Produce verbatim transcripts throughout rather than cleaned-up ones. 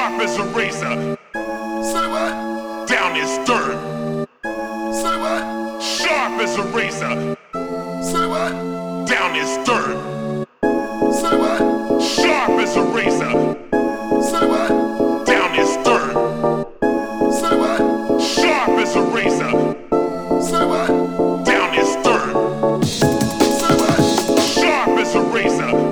sharp as a razor. Say what? Down is dirt. Say what? Sharp as a razor. Say what? Down is dirt. Say what? Sharp as a razor. Say what? Down is dirt. Say what? Sharp as a razor. Say what? Down is dirt. Say what? Sharp as a razor.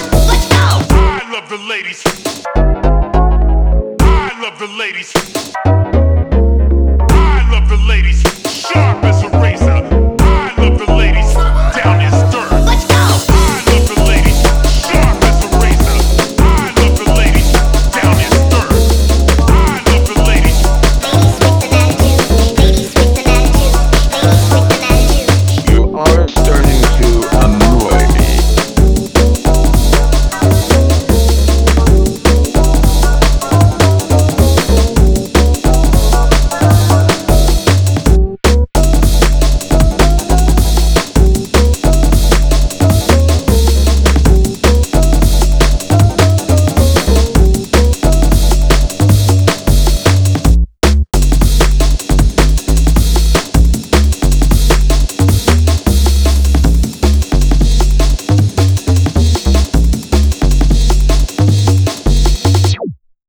I love the ladies.